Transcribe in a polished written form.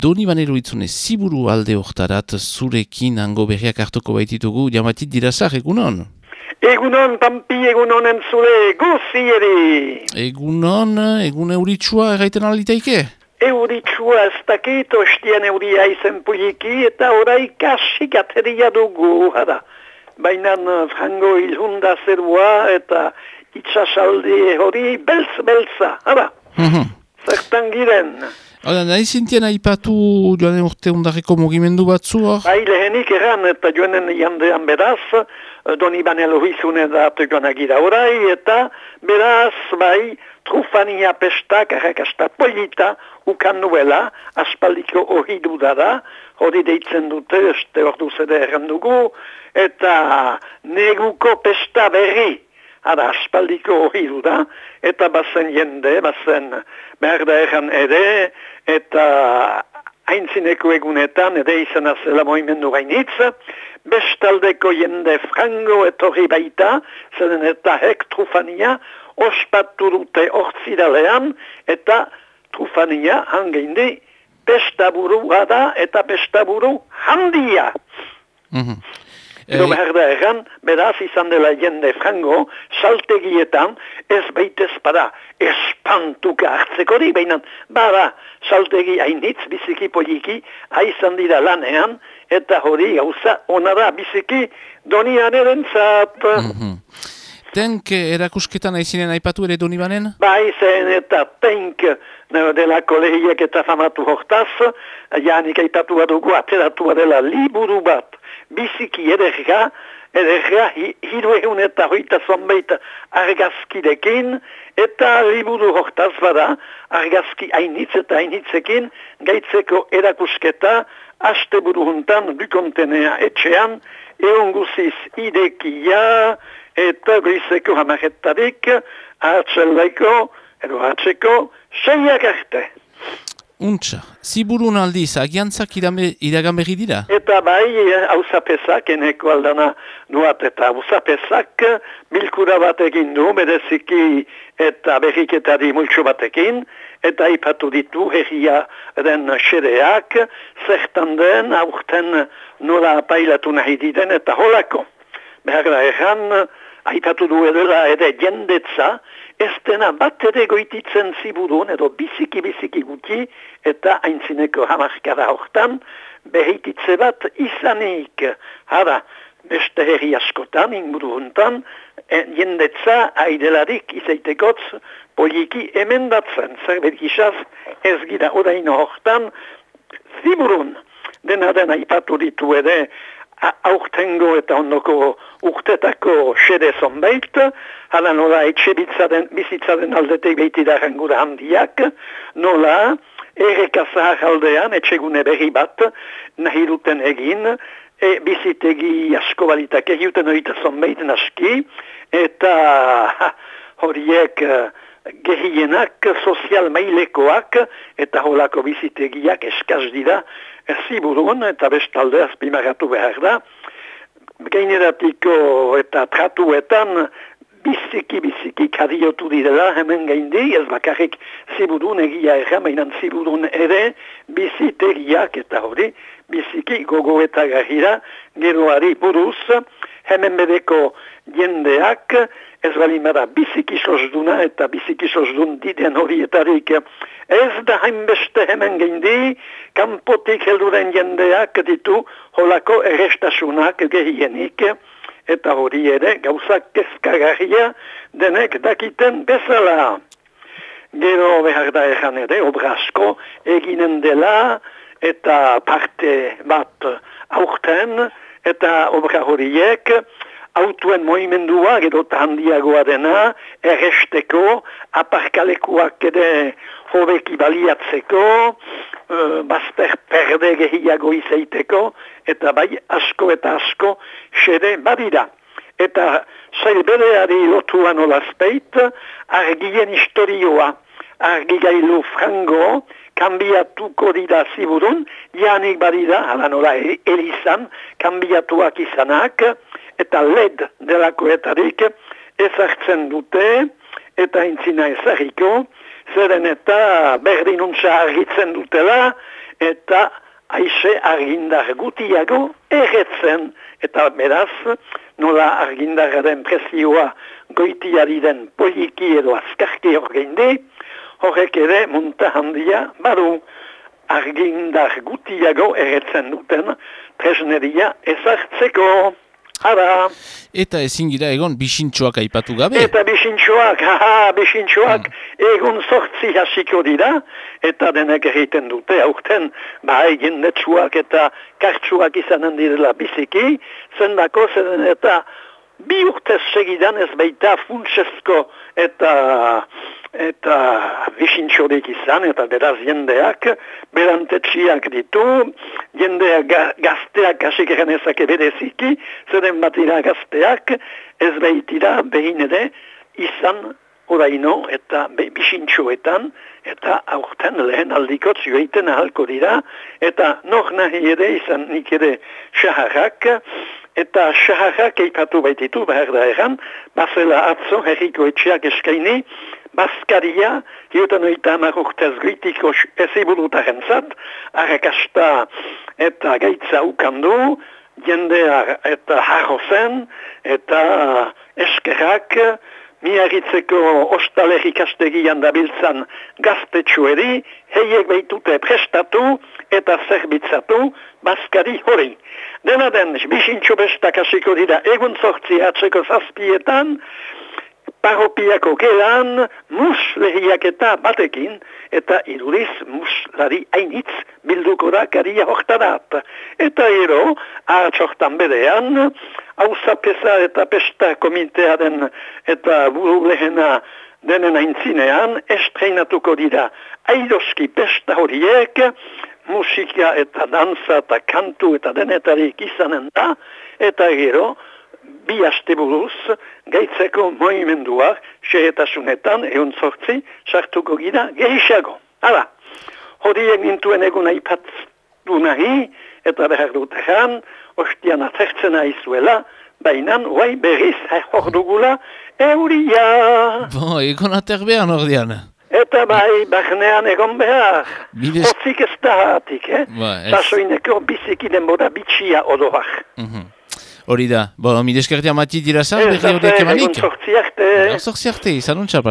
Doni Banero itzune ziburu alde hortarat zurekin hango berriak hartuko baititugu, jamatit dirasar, egunon? Egunon, Pampi, egunon entzule, guzi ere. Egunon, egun euritsua erraiten alitaike? Euritsua ez dakit, ostian euria izen puliki eta orai kasik ateria dugu, hada. Baina frango ilhunda zerua eta itxasalde hori beltza, hada. Zertan giren. Hala, nahi zintien aipatu joanen urte undarreko mugimendu batzu hor? Bai, lehenik eran eta joanen jandean beraz, Doni Banero izune dat joanagira orai, eta beraz, bai, trufania pestak, arrakasta polita, ukan nuela, aspaldiko hori dudara, hori deitzen dute, este ordu zede errandugu, eta neguko pesta berri, ara aspaldiko hori duda, eta bazen jende, bazen berda erran ere, eta haintzineko egunetan, ere izan azela moimendu gainitz, bestaldeko jende frango etorri baita, zeden eta hek trufania, ospatu dute ortzidalean, eta trufania hangeindi pestaburu da eta pestaburu handia. Edo berda erran, beraz izan dela jende frango, saltegietan, ez baitez bada espantuka hartzeko di, baina bada saltegi hainitz, biziki poliki, haizan dira lanean, eta hori gauza onara biziki Donian erentzat. Tenk erakusketan aizinen aipatu ere Doni Banen? Bai, zen eta tenk dela kolegiek eta famatu hortaz, janik aipatu badugu ateratu dela liburu bat, biziki ederga hiru egun eta hoita zonbait argazkidekin, eta liburu hortaz bada, argazki hainitz eta hainitzekin, gaitzeko erakusketa, aste buru juntan, dukontenea etxean, egun guziz idekia, eta goizeko hamarettarik, hartzeldaiko, edo hartzeko, seiak arte. Untxa, ziburun aldiz, agiantzak iragan berri dira? Eta bai, hauzapesak, eneko aldana nuat, eta hauzapesak bilkura bat egin du, bereziki eta berriketari multxo batekin, eta ipatu ditu herria den xereak, zertan den, aurten nola apailatu nahi diden, eta holako. Behar da erran, aipatu du edela ere jendetza, ez dena bat ere goititzen ziburun, edo biziki guti, eta haintzineko hamarkada hortan, behititze bat izanik. Hara, beste herri askotan, inguru hontan, jendetza haidelarik izaitekotz poliki emendatzen. Zerbait isaz ez gira oraino hortan, ziburun, dena aipatu ditu ere, aurtengo eta ondoko urtetako xede zonbait, hala nola etxe bizitzaren aldetek behitidaran gura handiak, nola errekazahar aldean etxegune berri bat nahi duten egin, bizitegi asko balitak egiuten horita zonbait naski, eta horiek gehienak sozial mailekoak eta holako bizitegiak eskaz dira ziburun eta bestalde azpimarratu behar da. Gaineratiko eta tratuetan biziki kadiotu direla hemen gaindi, ez bakarrik ziburun egia erran, mainan ziburun ere bizitegiak eta hori biziki gogoeta garira geroari buruz, hemen bedeko jendeak ez balimara biziki sozduna eta biziki sozdun diden horietarik ez da hainbeste hemen geindi, kanpotik helduren jendeak ditu holako errestasunak gehienik, eta hori ere gauzak kezkagarria denek dakiten bezala. Gero behar da erran ere, obra asko eginen dela eta parte bat aurten, eta obra horiek autuen moimendua, edo handiagoa dena, erresteko, aparkalekuak ere hobeki baliatzeko, bazter perde gehiago izaiteko, eta bai asko eta asko xede badira. Eta zailbereari lotuan olazpeit, argien historioa, argigailu frango, kanbiatuko dira ziburun, janik badira, hala nola elizan, kanbiatuak izanak, eta led delakoetarik ezartzen dute, eta intzina ezarriko, zeren eta berdinuntza argitzen dutela, eta aize argindar gutiago erretzen, eta beraz, nola argindararen presioa goitiari den poliki edo azkarki orgeinde, horrek ere munta handia badu argindar gutiago erretzen duten tresneria ezartzeko. Hara. Eta ezin gira egon bisintxoak aipatu gabe? Eta bisintxoak, bisintxoak egun 8 hasiko dira, eta denek egiten dute, aurten, jendetsuak eta kartsuak izanen direla biziki, zendako zen eta 2 urtez segidan ez baita funtsezko eta bisintxorik izan, eta beraz jendeak berantetxiak ditu, jendeak gazteak hasik eganezake bereziki, zeren batira gazteak ez baitira behin ere izan oraino eta bisintxoetan, eta aurten lehen aldiko zioeiten ahalko dira, eta nok nahi ere izan nik ere xaharrak, eta xaharrak eipatu baititu behar da egan, bazela atzo herriko etxeak eskaini, Baskaria, hiotan oita amarurtez gritiko eziburutaren zat, arrakasta eta gaitza ukandu, jendea eta jarro zen, eta eskerrak, miarritzeko ostalerri kastegian dabiltzan gaztetxueri, heiek baitute prestatu eta zerbitzatu Baskari hori. Dena den, bisintxo bestak hasiko dira egun 8 atzeko 7 Paropiako gelan, muslehiak eta batekin, eta iduriz muslari hainitz bilduko da karia hortarat. Eta ero, hartxortan berean, hausapesa eta pesta komitea den eta buru lehena denen aintzinean, estreinatuko dira airoski pesta horiek, musika eta danza eta kantu eta denetarik izanen da, eta gero, 2 aste buruz, gaitzeko moimenduak, xehetasunetan, 8 sartuko gira gehiago. Hala, horiek nintuen egun aipatu nahi, eta behar dut egan, ostian atertzen aizuela, bainan, oai berriz, hor dugula, euria. Egon aterbean ordean. Eta barnean egon behar. Hortzik ez da hatik, Sasoineko biziki denbora bitxia odoak. Hori da, mideskertia mati dira zan, berri horiek emanik? Egun sortzi arte. Sortzi arte, izan untxa,